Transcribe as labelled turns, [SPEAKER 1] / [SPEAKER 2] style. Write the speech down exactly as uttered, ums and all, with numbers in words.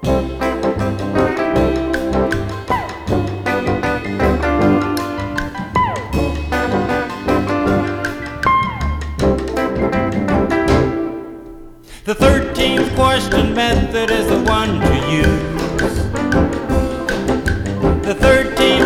[SPEAKER 1] The thirteenth question method is the one to use. The thirteenth